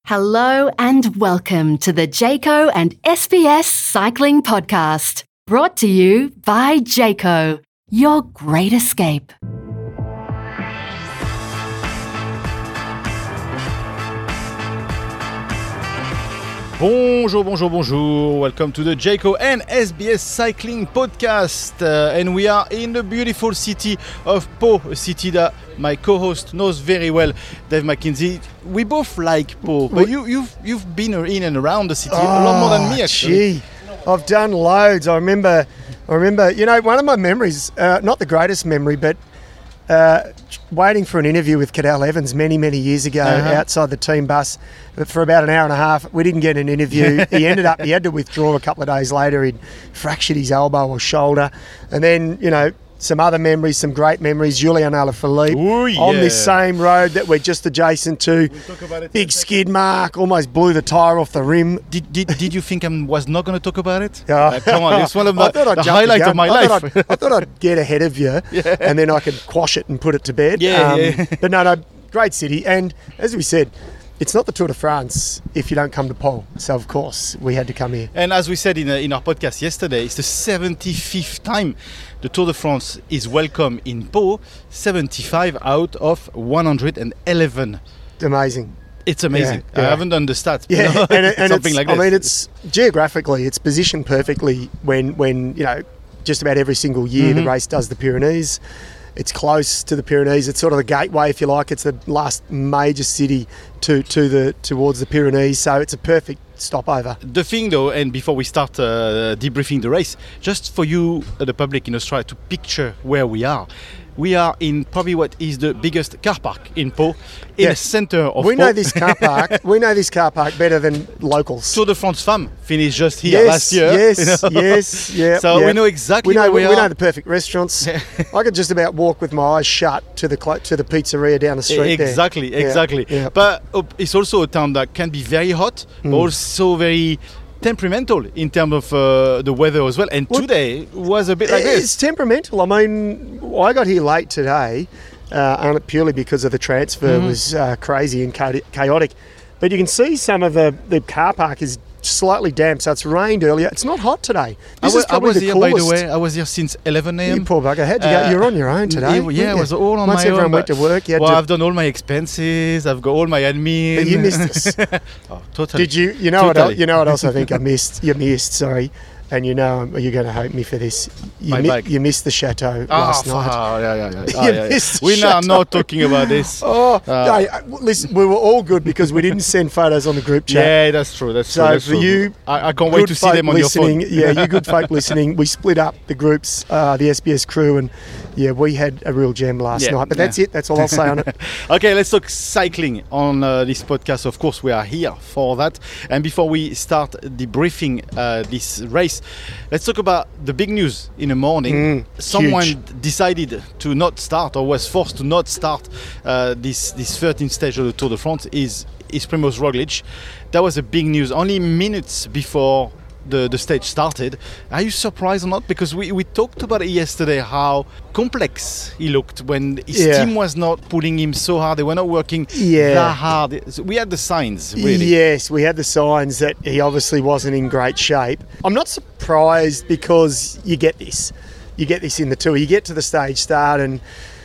Hello and welcome to the Jayco and SBS Cycling Podcast, brought to you by Jayco, your great escape. Bonjour. Welcome to the Jayco and SBS Cycling Podcast. And we are in the beautiful city of Pau, a city that my co-host knows very well, Dave McKenzie. We both like Pau, but you've been in and around the city a lot more than me, actually. Gee, I've done loads. I remember, one of my memories, not the greatest memory, but waiting for an interview with Cadel Evans many years ago outside the team bus for about an hour and a half. We didn't get an interview. He had to withdraw a couple of days later. He'd fractured his elbow or shoulder. And then, some other memories, some great memories. Julian Alaphilippe on this same road that we're just adjacent to. Big skid mark, almost blew the tyre off the rim. Did you think I was not going to talk about it? Come on, it's one of the highlights of my life. I thought I'd get ahead of you and then I could quash it and put it to bed. But no, great city. And as we said, it's not the Tour de France if you don't come to Pau. So, of course, we had to come here. And as we said in our podcast yesterday, it's the 75th time the Tour de France is welcome in Pau. 75 out of 111. Amazing. It's amazing. Yeah. I haven't done the stats. Yeah, and something like this. I mean, it's geographically, it's positioned perfectly when just about every single year the race does the Pyrenees. It's close to the Pyrenees. It's sort of the gateway, if you like. It's the last major city towards the Pyrenees. So it's a perfect stopover. The thing, though, and before we start debriefing the race, just for you, the public in Australia, to picture where we are. We are in probably what is the biggest car park in Pau, in the centre of Pau. We know this car park. We know this car park better than locals. Tour de France Femmes finished just here last year. Yes. So we know exactly where we are. We know the perfect restaurants. I could just about walk with my eyes shut to the pizzeria down the street. Exactly. Yeah. But it's also a town that can be very hot, but also very temperamental in terms of the weather as well, and today was a bit like this. It's temperamental. I mean, I got here late today, purely because of the transfer was crazy and chaotic. But you can see some of the car park is slightly damp, so it's rained earlier. It's not hot today. I was here, by the way. I was here since 11 a.m. You poor bugger. How'd you go? You're on your own today. I was all on Once my own. Once everyone went to work, I've done all my expenses. I've got all my admin. But you missed us. Totally. Did you? You know what else I think I missed? You missed. Sorry. And you're going to hate me for this. You missed the chateau last night. We are not talking about this. Listen, we were all good because we didn't send photos on the group chat. Yeah, that's true. For you, I can't wait to see them on your phone. Yeah, you good folk listening. We split up the groups, the SBS crew, and we had a real gem last night. But that's it. That's all I'll say on it. Okay, let's talk cycling on this podcast. Of course, we are here for that. And before we start debriefing this race, let's talk about the big news in the morning. Someone decided to not start, or was forced to not start this 13th stage of the Tour de France is Primož Roglič. That was a big news only minutes before the stage started. Are you surprised or not? Because we talked about it yesterday, how complex he looked when his team was not pulling him so hard. They were not working that hard. So we had the signs, really. Yes, we had the signs that he obviously wasn't in great shape. I'm not surprised because you get this. You get this in the Tour. You get to the stage start and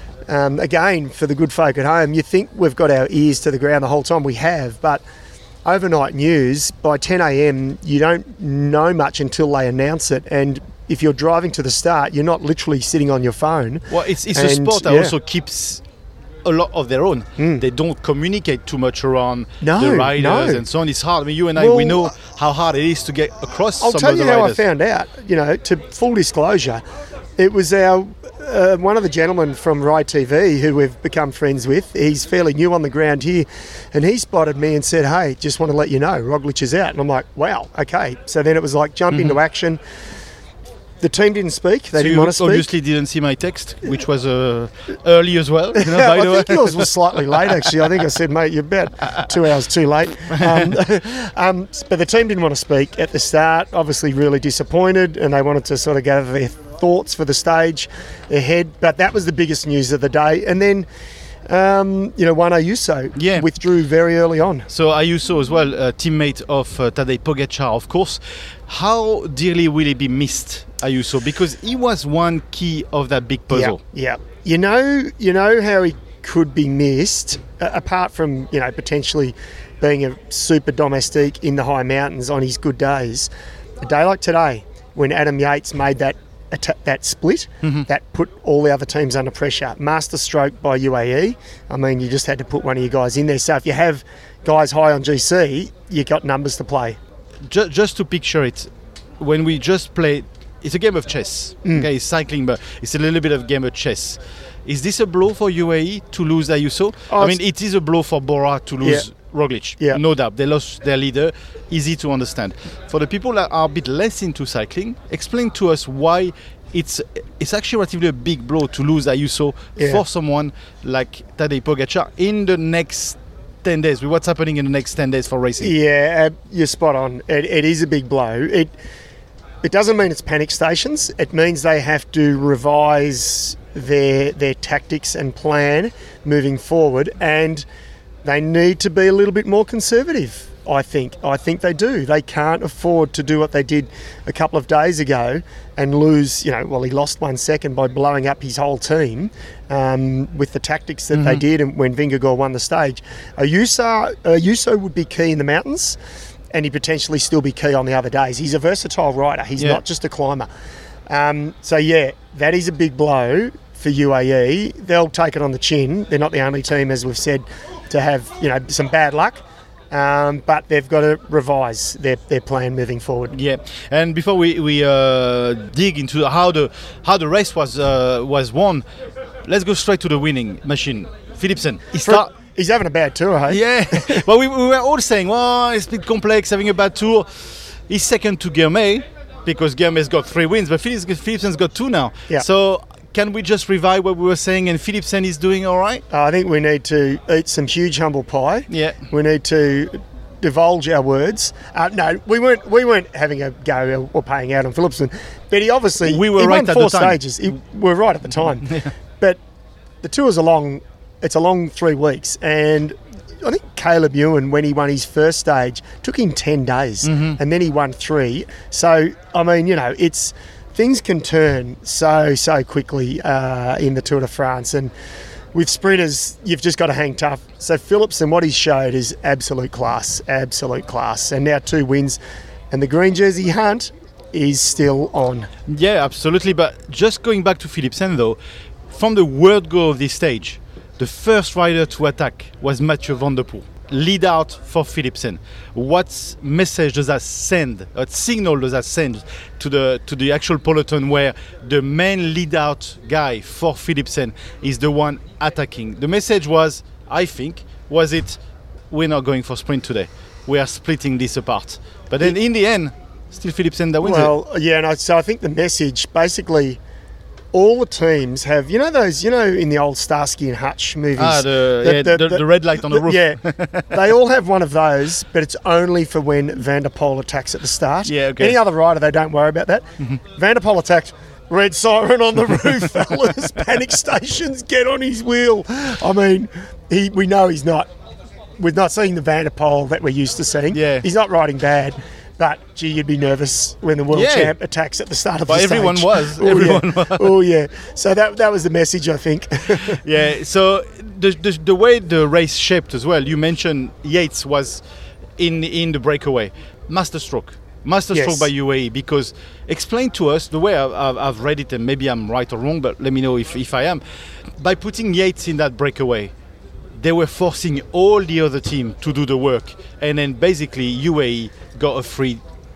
again, for the good folk at home, you think we've got our ears to the ground the whole time. We have, but overnight news, by 10 a.m, you don't know much until they announce it. And if you're driving to the start, you're not literally sitting on your phone. Well, it's a sport that also keeps a lot of their own. They don't communicate too much around the riders and so on. It's hard. I mean, you and I, we know how hard it is to get across I'll some tell of the you how riders. I found out, to full disclosure, it was our one of the gentlemen from Ride TV who we've become friends with. He's fairly new on the ground here, and he spotted me and said, "Hey, just want to let you know, Roglič is out." And I'm like, "Wow, okay." So then it was like jump into action. The team didn't speak. They didn't want to speak. Obviously didn't see my text, which was early as well. By I the way. think yours was slightly late, actually. I think I said, "Mate, you're about 2 hours too late." But the team didn't want to speak at the start. Obviously really disappointed, and they wanted to sort of gather their thoughts for the stage ahead. But that was the biggest news of the day. And then Juan Ayuso withdrew very early on. So Ayuso as well, a teammate of Tadej Pogačar, of course. How dearly will he be missed, Ayuso? Because he was one key of that big puzzle. Yeah. You know how he could be missed, apart from, potentially being a super domestique in the high mountains on his good days. A day like today, when Adam Yates made that split, that put all the other teams under pressure. Master stroke by UAE. I mean, you just had to put one of you guys in there. So if you have guys high on GC, you got numbers to play. Just to picture it, when we just play, it's a game of chess. Okay, it's cycling, but it's a little bit of game of chess. Is this a blow for UAE to lose Ayuso? I mean, it is a blow for Bora to lose Roglic. Yeah. No doubt. They lost their leader. Easy to understand. For the people that are a bit less into cycling, explain to us why it's actually relatively a big blow to lose Ayuso for someone like Tadej Pogačar in the next 10 days. What's happening in the next 10 days for racing? Yeah, you're spot on. It is a big blow. It doesn't mean it's panic stations. It means they have to revise their tactics and plan moving forward, and they need to be a little bit more conservative. I think they do. They can't afford to do what they did a couple of days ago and lose, he lost 1 second by blowing up his whole team with the tactics that they did and when Vingegaard won the stage. Ayuso would be key in the mountains, and he'd potentially still be key on the other days. He's a versatile rider. He's not just a climber. That is a big blow for UAE. They'll take it on the chin. They're not the only team, as we've said, to have some bad luck. But they've got to revise their plan moving forward. Yeah, and before we dig into how the race was won, let's go straight to the winning machine. Philipsen. He's having a bad tour, hey? Yeah. Well, we were all saying, it's a bit complex, having a bad tour. He's second to Guermay because Guermay's got 3 wins, but Philipsen's got 2 now. Yeah. So can we just revive what we were saying and Philipsen is doing all right? I think we need to eat some huge humble pie. Yeah. We need to divulge our words. No, we weren't having a go or paying out on Philipsen, but he obviously we were right won 4 stages. We were right at the time. But the tour's it's a long 3 weeks, and I think Caleb Ewan, when he won his first stage, took him 10 days, and then he won 3. So I mean, things can turn so quickly in the Tour de France, and with sprinters, you've just got to hang tough. So Philipsen, what he's showed is absolute class, and now 2 wins, and the green jersey hunt is still on. Yeah, absolutely. But just going back to Philipsen, though, from the word go of this stage, the first rider to attack was Mathieu van der Poel. Lead out for Philipsen. What message does that send? What signal does that send to the actual peloton where the main lead out guy for Philipsen is the one attacking? The message was, I think, we're not going for sprint today. We are splitting this apart. But then in the end, still Philipsen that wins it. Well, yeah, so I think the message basically, all the teams have, those, in the old Starsky and Hutch movies. The red light on the roof. Yeah, they all have one of those, but it's only for when Van der Poel attacks at the start. Yeah, okay. Any other rider, they don't worry about that. Van der Poel attacked, red siren on the roof, fellas, panic stations, get on his wheel. I mean, we know he's not. We're not seeing the Van der Poel that we're used to seeing. Yeah. He's not riding bad. But, gee, you'd be nervous when the world champ attacks at the start of the stage. Everyone was. Oh, yeah. So that was the message, I think. Yeah, so the way the race shaped as well, you mentioned Yates was in the breakaway. Masterstroke by UAE, because explain to us, the way I've read it, and maybe I'm right or wrong, but let me know if I am. By putting Yates in that breakaway, they were forcing all the other team to do the work, and then basically UAE got a free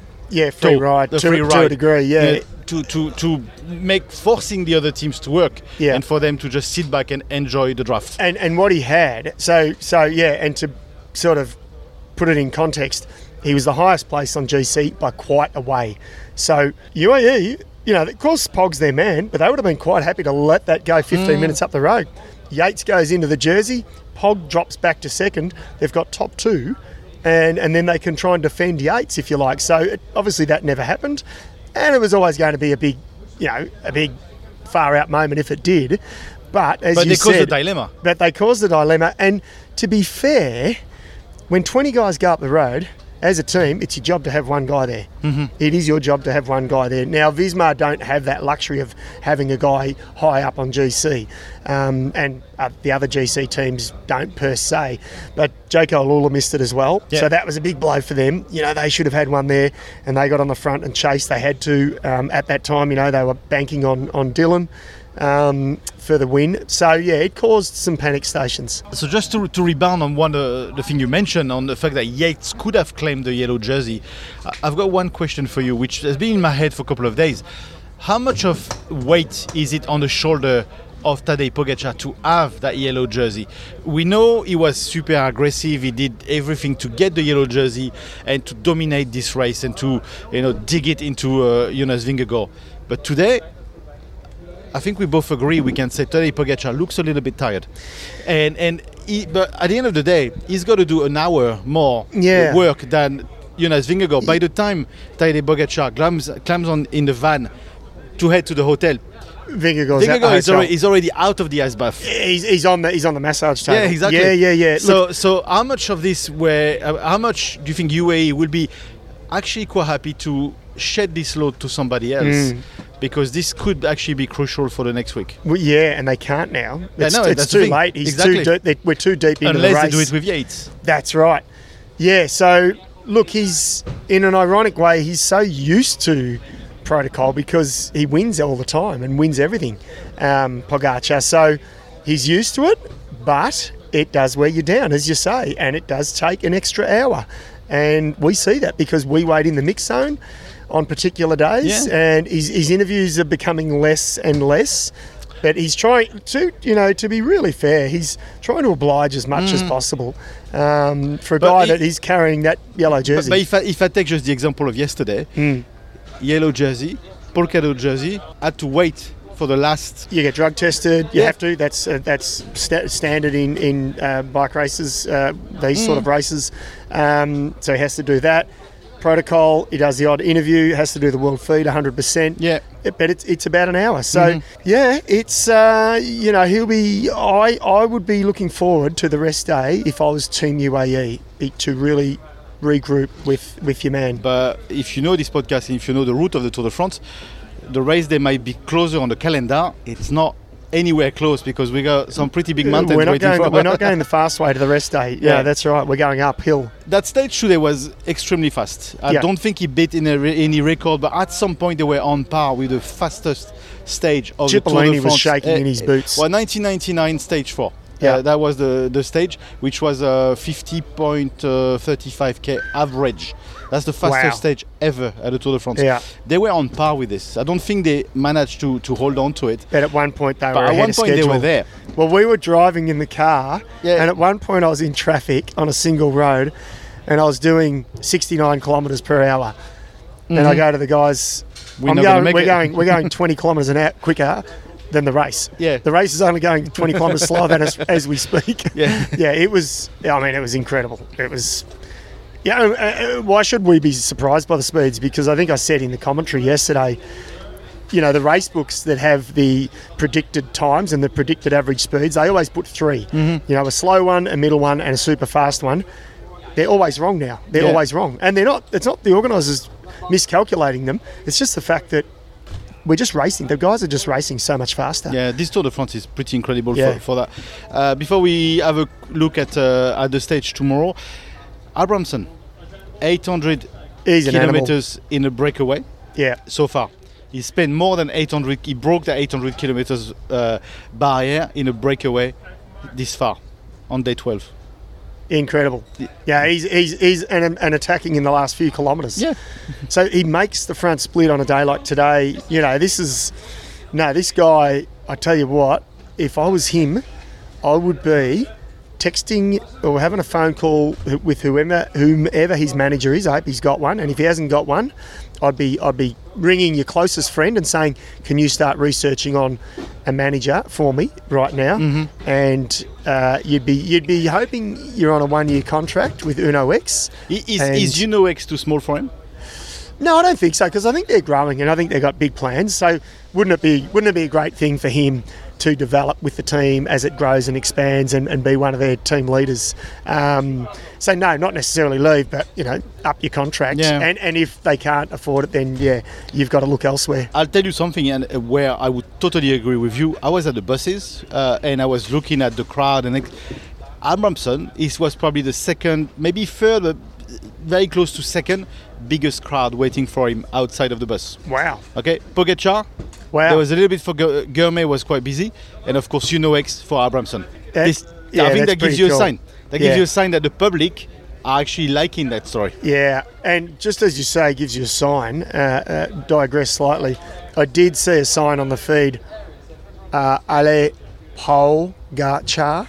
ride to a degree, to make forcing the other teams to work, and for them to just sit back and enjoy the draft. And what he had, and to sort of put it in context, he was the highest place on GC by quite a way. So UAE, of course Pog's their man, but they would have been quite happy to let that go 15 minutes up the road. Yates goes into the jersey, Pog drops back to second, they've got top 2, and then they can try and defend Yates, if you like. So obviously that never happened, and it was always going to be a big far out moment if it did. But as But you they caused said, the dilemma. But they caused the dilemma. And to be fair, when 20 guys go up the road, as a team, it's your job to have one guy there. Mm-hmm. It is your job to have one guy there. Now, Visma don't have that luxury of having a guy high up on GC, and the other GC teams don't per se. But Jayco Alula missed it as well, so that was a big blow for them. You know, they should have had one there, and they got on the front and chased. They had to. At that time, you know, they were banking on Dylan for the win. So, yeah, it caused some panic stations. So just to rebound on one the thing you mentioned on the fact that Yates could have claimed the yellow jersey, I've got one question for you, which has been in my head for a couple of days. How much of weight is it on the shoulder of Tadej Pogačar to have that yellow jersey? We know he was super aggressive. He did everything to get the yellow jersey and to dominate this race and to, you know, dig it into Jonas Vingegaard. But today, I think we both agree we can say Tadej Pogačar looks a little bit tired, but at the end of the day, he's got to do an hour more work than Jonas Vingegaard. By the time Tadej Pogačar climbs on in the van to head to the hotel, Vingegaard is already out of the ice bath. He's on the massage table. Yeah, exactly. Yeah. So how much of this how much do you think UAE will be actually quite happy to shed this load to somebody else? Because this could actually be crucial for the next week. Well, yeah, and they can't now. It's too late. We're too deep into the race. Unless they do it with Yates. That's right. Yeah, so look, he's, in an ironic way, he's so used to protocol because he wins all the time and wins everything, Pogačar. So he's used to it, but it does wear you down, as you say, and it does take an extra hour. And we see that because we wait in the mix zone on particular days, and his interviews are becoming less and less. But he's trying to, to be really fair, he's trying to oblige as much as possible for a guy that he's carrying that yellow jersey. But if I take just the example of yesterday, yellow jersey, polka-dot jersey, had to wait for the last. You get drug tested. You have to. That's standard in bike races. These sort of races. So he has to do that. Protocol. He does the odd interview. Has to do the world feed 100%. Yeah. But it's about an hour. So it's he'll be. I would be looking forward to the rest day if I was Team UAE to really regroup with your man. But if you know this podcast and if you know the route of the Tour de France, the race day might be closer on the calendar. It's not anywhere close because we got some pretty big mountains We're not going the fast way to the rest day. Yeah, that's right. We're going uphill. That stage today was extremely fast. I don't think he beat any record, but at some point they were on par with the fastest stage of the Tour de France. Was shaking in his boots. Well, 1999 stage 4. Yeah, that was the stage, which was 50.35k average. That's the fastest stage ever at the Tour de France. Yeah. They were on par with this. I don't think they managed to hold on to it. But at one point they were ahead of schedule. They were there. Well, we were driving in the car, and at one point I was in traffic on a single road, and I was doing 69 kilometres per hour. And I go to the guys, we're going 20 kilometres an hour quicker than the race. Yeah. The race is only going 20 kilometres slower than us as we speak. Yeah. It was incredible. It was. Why should we be surprised by the speeds? Because I think I said in the commentary yesterday, the race books that have the predicted times and the predicted average speeds, they always put 3. A slow one, a middle one, and a super fast one. They're always wrong now. They're always wrong. And they're not. It's not the organisers miscalculating them. It's just the fact that we're just racing. The guys are just racing so much faster. Yeah, this Tour de France is pretty incredible for that. Before we have a look at the stage tomorrow, Abrahamsen, 800 kilometers in a breakaway. Yeah. So far. He spent more than 800. He broke the 800 kilometers barrier in a breakaway this far on day 12. Incredible. Yeah, he's and attacking in the last few kilometres. Yeah. So he makes the front split on a day like today. This guy, I tell you what, if I was him, I would be texting or having a phone call with whomever his manager is. I hope he's got one, and if he hasn't got one, I'd be ringing your closest friend and saying, can you start researching on a manager for me right now? And you'd be hoping you're on a 1-year contract with Uno X. Is Uno X too small for him? No, I don't think so, because I think they're growing and I think they've got big plans. So wouldn't it be a great thing for him to develop with the team as it grows and expands and be one of their team leaders. So no, not necessarily leave, but up your contract. Yeah. And if they can't afford it, then you've got to look elsewhere. I'll tell you something, and where I would totally agree with you. I was at the buses and I was looking at the crowd, and Abramson was probably the second, maybe third, but very close to second biggest crowd waiting for him outside of the bus. Wow. Okay, Pogačar. Wow. There was a little bit for Gourmet, was quite busy, and of course X for Abramson. I think that gives you a sign. That gives you a sign that the public are actually liking that story. Yeah, and just as you say, gives you a sign. Digress slightly. I did see a sign on the feed. Ale Pogačar.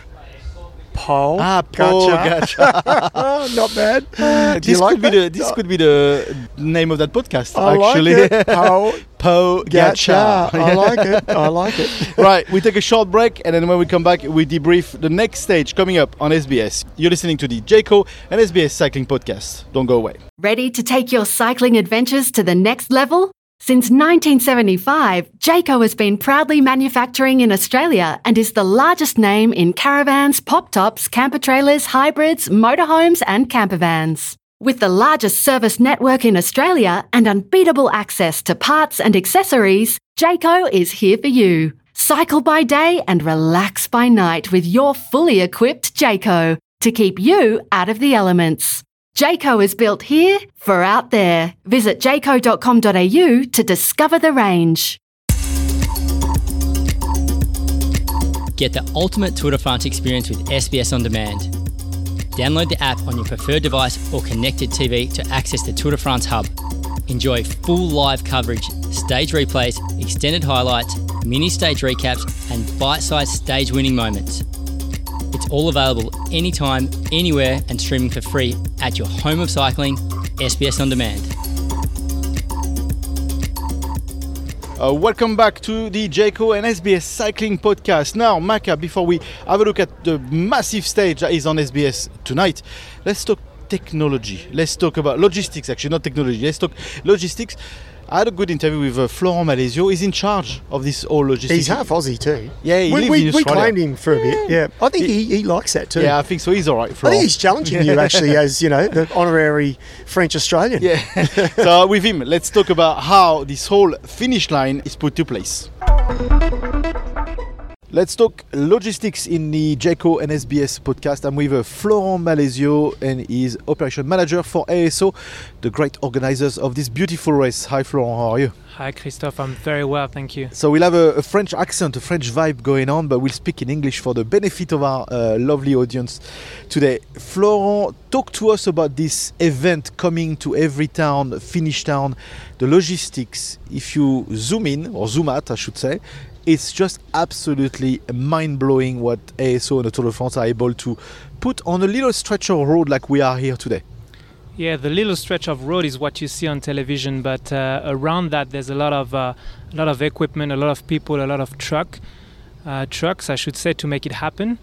Pogačar. Not bad. This could be the name of that podcast. I actually. Like it. Pogačar. I like it. Right, we take a short break, and then when we come back, we debrief the next stage coming up on SBS. You're listening to the Jayco and SBS Cycling Podcast. Don't go away. Ready to take your cycling adventures to the next level? Since 1975, Jayco has been proudly manufacturing in Australia and is the largest name in caravans, pop-tops, camper trailers, hybrids, motorhomes and campervans. With the largest service network in Australia and unbeatable access to parts and accessories, Jayco is here for you. Cycle by day and relax by night with your fully equipped Jayco to keep you out of the elements. Jayco is built here for out there. Visit jayco.com.au to discover the range. Get the ultimate Tour de France experience with SBS On Demand. Download the app on your preferred device or connected TV to access the Tour de France hub. Enjoy full live coverage, stage replays, extended highlights, mini stage recaps, and bite-sized stage winning moments. It's all available anytime, anywhere, and streaming for free at your home of cycling, SBS On Demand. Welcome back to the Jayco and SBS Cycling Podcast. Now, Maka, before we have a look at the massive stage that is on SBS tonight, let's talk technology. Let's talk about logistics, actually, not technology. Let's talk logistics. I had a good interview with Florent Malesio. He's in charge of this whole logistics. He's half Aussie too. Yeah, he lives in we Australia. claimed him for a bit. Yeah, I think he likes that too. Yeah, I think so. He's all right, I Florent. think he's challenging you actually as, the honorary French Australian. Yeah. So with him, let's talk about how this whole finish line is put to place. Let's talk logistics in the Jayco and SBS podcast. I'm with Florent Malesio, and he's operation manager for ASO, the great organizers of this beautiful race. Hi Florent, how are you? Hi Christophe, I'm very well, thank you. So we'll have a French accent, a French vibe going on, but we'll speak in English for the benefit of our lovely audience today. Florent, talk to us about this event coming to every town, finish town, the logistics. If you zoom in, or zoom out I should say, it's just absolutely mind-blowing what ASO and the Tour de France are able to put on a little stretch of road like we are here today. Yeah, the little stretch of road is what you see on television, but around that there's a lot of equipment, a lot of people, a lot of trucks, I should say, to make it happen.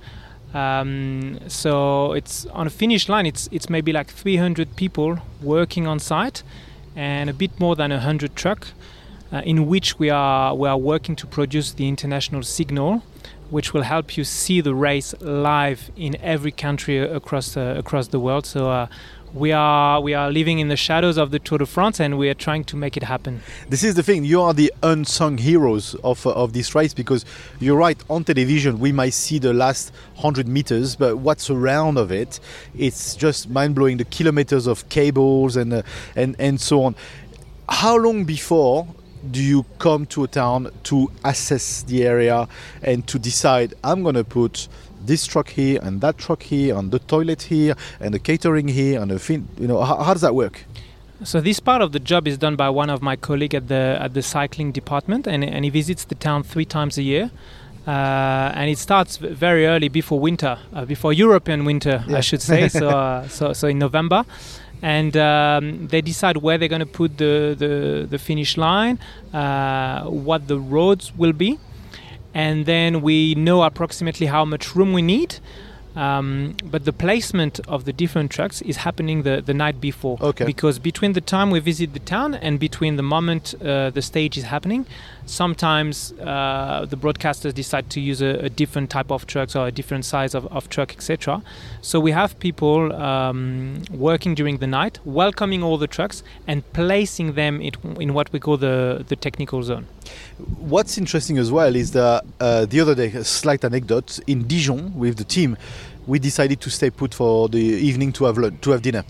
So it's on a finish line. It's maybe like 300 people working on site, and a bit more than 100 trucks. In which we are working to produce the international signal, which will help you see the race live in every country across the world. So we are living in the shadows of the Tour de France, and we are trying to make it happen. This is the thing, you are the unsung heroes of this race, because you're right, on television we might see the last 100 meters, but what's around of it, it's just mind-blowing, the kilometers of cables and so on. How long before do you come to a town to assess the area and to decide, I'm going to put this truck here and that truck here and the toilet here and the catering here and how does that work? So this part of the job is done by one of my colleagues at the cycling department, and he visits the town 3 times a year. And it starts very early before winter, before European winter, I should say. So in November. And they decide where they're going to put the finish line, what the roads will be, and then we know approximately how much room we need. But the placement of the different trucks is happening the night before. Okay. Because between the time we visit the town and between the moment the stage is happening, sometimes the broadcasters decide to use a different type of trucks or a different size of truck, etc. So we have people working during the night, welcoming all the trucks and placing them in what we call the technical zone. What's interesting as well is that the other day, a slight anecdote, in Dijon with the team, we decided to stay put for the evening to have dinner.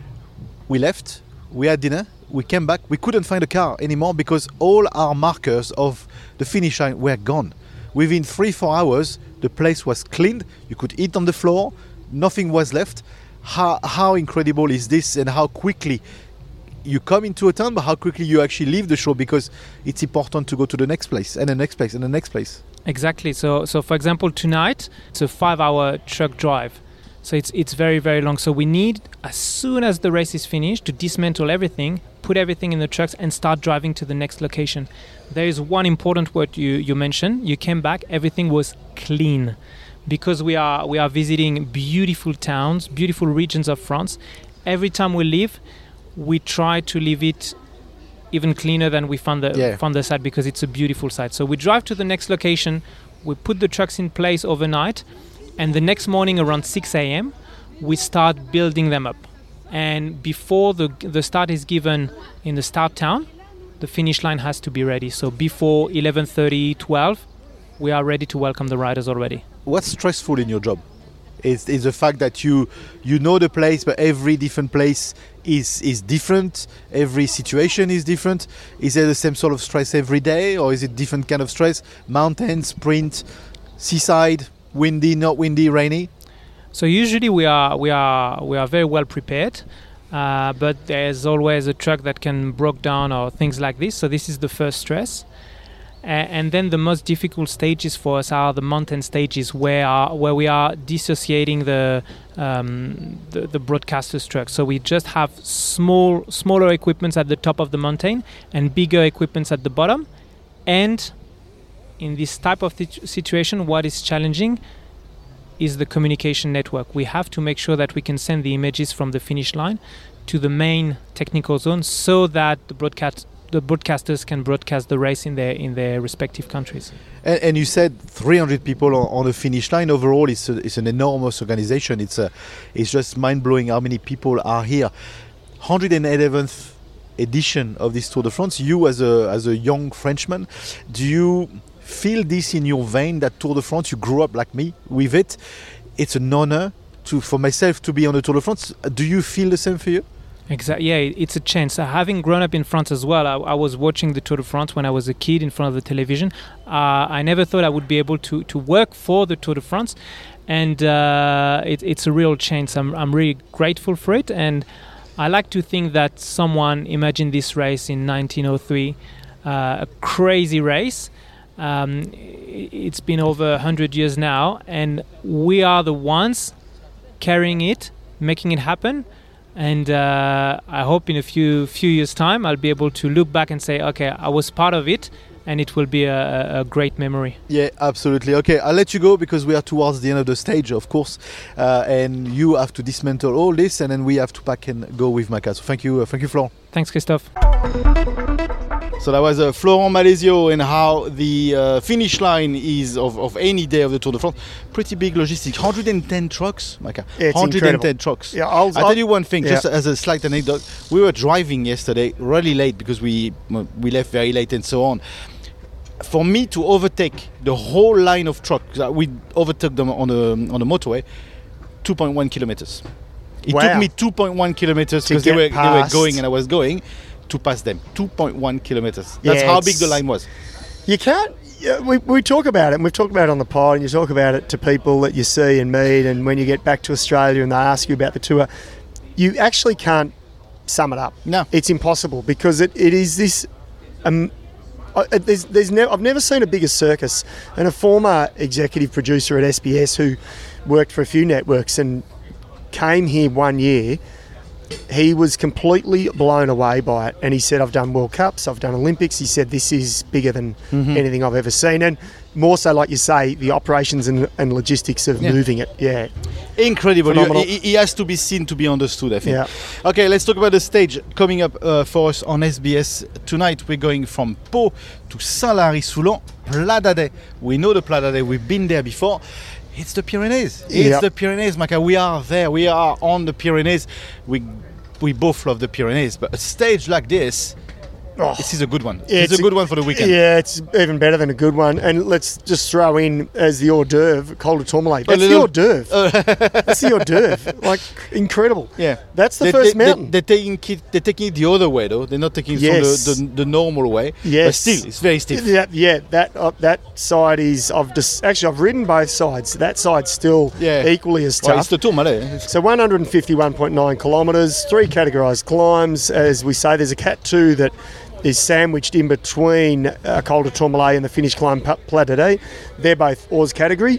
We left, we had dinner, we came back, we couldn't find a car anymore because all our markers of the finish line were gone. Within 3-4 hours, the place was cleaned, you could eat on the floor, nothing was left. How incredible is this, and how quickly you come into a town, but how quickly you actually leave the show, because it's important to go to the next place and the next place and the next place. Exactly. So for example, tonight it's a 5-hour truck drive. So it's very, very long. So we need, as soon as the race is finished, to dismantle everything, put everything in the trucks and start driving to the next location. There is one important word you mentioned. You came back, everything was clean. Because we are visiting beautiful towns, beautiful regions of France. Every time we leave, we try to leave it even cleaner than we found the site, because it's a beautiful site. So we drive to the next location, we put the trucks in place overnight, and the next morning around 6 a.m. we start building them up. And before the start is given in the start town, the finish line has to be ready. So before 11:30, 12, we are ready to welcome the riders already. What's stressful in your job? Is the fact that you know the place, but every different place is different, every situation is different. Is there the same sort of stress every day, or is it different kind of stress? Mountain, sprint, seaside, windy, not windy, rainy? So usually we are very well prepared, but there's always a truck that can break down or things like this. So this is the first stress. And then the most difficult stages for us are the mountain stages, where we are dissociating the broadcaster's truck. So we just have smaller equipments at the top of the mountain and bigger equipments at the bottom. And in this type of situation, what is challenging is the communication network. We have to make sure that we can send the images from the finish line to the main technical zone, so that the broadcasters can broadcast the race in their respective countries. And you said 300 people on the finish line. Overall, it's an enormous organization. It's just mind-blowing how many people are here. 111th edition of this Tour de France. You, as a young Frenchman, do you feel this in your vein, that Tour de France? You grew up like me with it. It's an honor for myself to be on the Tour de France. Do you feel the same for you? Exactly. Yeah, it's a chance. Having grown up in France as well, I was watching the Tour de France when I was a kid in front of the television. I never thought I would be able to work for the Tour de France, and it's a real chance. I'm really grateful for it, and I like to think that someone imagined this race in 1903, a crazy race. It's been over 100 years now, and we are the ones carrying it, making it happen. And I hope in a few years' time I'll be able to look back and say, okay, I was part of it, and it will be a great memory. Yeah, absolutely. Okay, I'll let you go because we are towards the end of the stage, of course, and you have to dismantle all this, and then we have to pack and go with Macca. So thank you, Florent. Thanks, Christophe. So that was Florent Malesio, and how the finish line is of any day of the Tour de France. Pretty big logistics. 110 trucks, Macca. Yeah, it's 110 incredible. trucks. Yeah, I'll tell you one thing, just yeah. as a slight anecdote. We were driving yesterday really late because we left very late and so on. For me to overtake the whole line of trucks, we overtook them on the motorway, 2.1 kilometers. It took me 2.1 kilometers because they were going and I was going to pass them. 2.1 kilometers. That's how big the line was. You can't. We talk about it, and we've talked about it on the pod, and you talk about it to people that you see and meet, and when you get back to Australia and they ask you about the tour, you actually can't sum it up. No. It's impossible, because it is this... I've never seen a bigger circus. And a former executive producer at SBS who worked for a few networks and came here one year, he was completely blown away by it. And he said, I've done World Cups, I've done Olympics. He said, this is bigger than anything I've ever seen. And more so, like you say, the operations and logistics of moving it. Yeah. Incredible. Phenomenal. He has to be seen to be understood, I think. Yeah. Okay, let's talk about the stage coming up for us on SBS. Tonight we're going from Pau to Saint-Lary-Soulan, Pla d'Adet. We know the Pla d'Adet, we've been there before. It's the Pyrenees. It's the Pyrenees, Maka. We are there. We are on the Pyrenees. We both love the Pyrenees, but a stage like this, this is a good one. It's a good one for the weekend. Yeah, it's even better than a good one. And let's just throw in as the hors d'oeuvre, Col de Tourmalet. That's the hors d'oeuvre. That's the hors d'oeuvre. Like, incredible. Yeah. That's the first mountain. They're taking it the other way, though. They're not taking it from the normal way. Yes. But still, it's very stiff. Yeah. That side is... I've ridden both sides. That side's still equally as tough. Well, it's the Tourmalet. So 151.9 kilometres, 3 categorised climbs. As we say, there's a Cat 2 that is sandwiched in between Col de Tourmalet and the Finnish climb Pla d'Adet. They're both Oars category.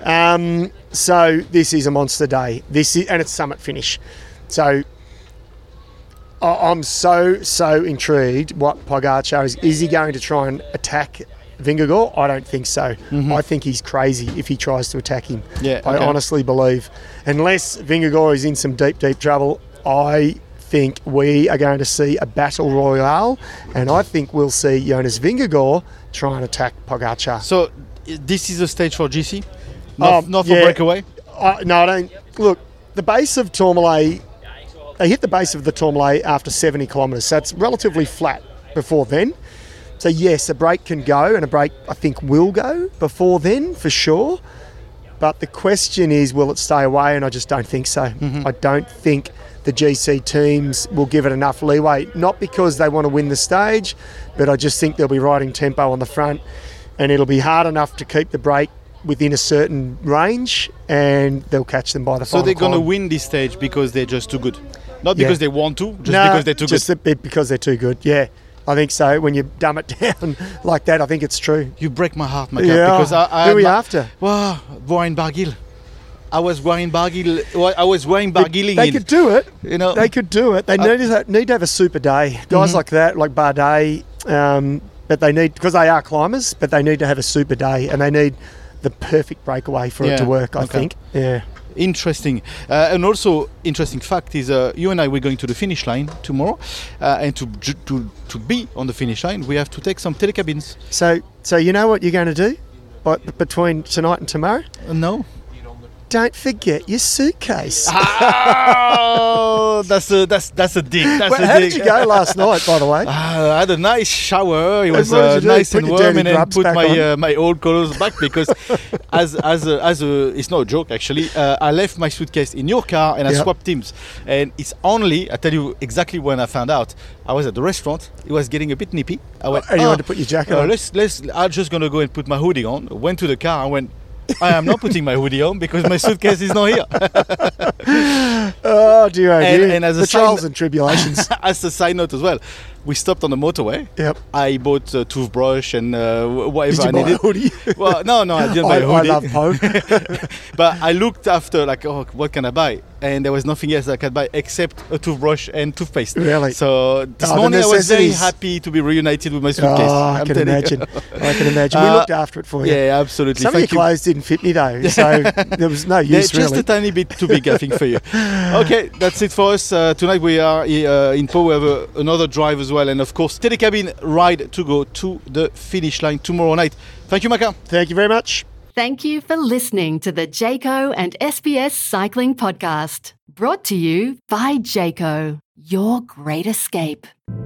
So this is a monster day. And it's summit finish. So I'm so intrigued what Pogačar is. Is he going to try and attack Vingegaard? I don't think so. Mm-hmm. I think he's crazy if he tries to attack him. Yeah, I honestly believe. Unless Vingegaard is in some deep trouble, I think we are going to see a battle royale, and I think we'll see Jonas Vingegaard try and attack Pogačar. So this is a stage for GC, not for breakaway. No, I don't. Look, the base of Tourmalet. They hit the base of the Tourmalet after 70 kilometres, so it's relatively flat before then. So yes, a break can go, and a break I think will go before then for sure. But the question is, will it stay away? And I just don't think so. Mm-hmm. I don't think the GC teams will give it enough leeway, not because they want to win the stage, but I just think they'll be riding tempo on the front, and it'll be hard enough to keep the break within a certain range, and they'll catch them by the final. So they're going to win this stage because they're just too good, not because they want to, because they're too good. Just because they're too good. Yeah, I think so. When you dumb it down like that, I think it's true. You break my heart, Maka, because who are you after? Wow, Warren Barguil. I was wearing Barguiling. They could do it. You know, they could do it. They need to have a super day. Guys like that, like Bardet, but they need, because they are climbers, but they need to have a super day, and they need the perfect breakaway for it to work. I think. Yeah. Interesting. And also, interesting fact is, you and I, we're going to the finish line tomorrow, and to be on the finish line, we have to take some telecabins. So you know what you're going to do, between tonight and tomorrow? No. Don't forget your suitcase. Oh, that's a dig. How did you go last night, by the way? I had a nice shower. It was nice and warm, and then put my old clothes back because, as it's not a joke actually. I left my suitcase in your car and I swapped teams. And it's only, I tell you exactly when I found out. I was at the restaurant. It was getting a bit nippy. I went, and you wanted to put your jacket on. I'm just gonna go and put my hoodie on. Went to the car and went, I am not putting my hoodie on because my suitcase is not here. Oh dear, and as the trials and tribulations. As a side note as well, we stopped on the motorway. Yep. I bought a toothbrush and whatever I needed. Did you buy a hoodie? Well, no, I didn't buy a hoodie. I love Poe. But I looked after, like, what can I buy? And there was nothing else I could buy except a toothbrush and toothpaste. Really? So this morning I was very happy to be reunited with my suitcase. I can imagine. We looked after it for you. Yeah, absolutely. Some of your clothes didn't fit me though, so there was no use really. Just a tiny bit too big, I think, for you. Okay, that's it for us. Tonight we are in Pau. We have another drive as well, and of course, telecabin ride to go to the finish line tomorrow night. Thank you, Maka. Thank you very much. Thank you for listening to the Jayco and SBS Cycling Podcast. Brought to you by Jayco, your great escape.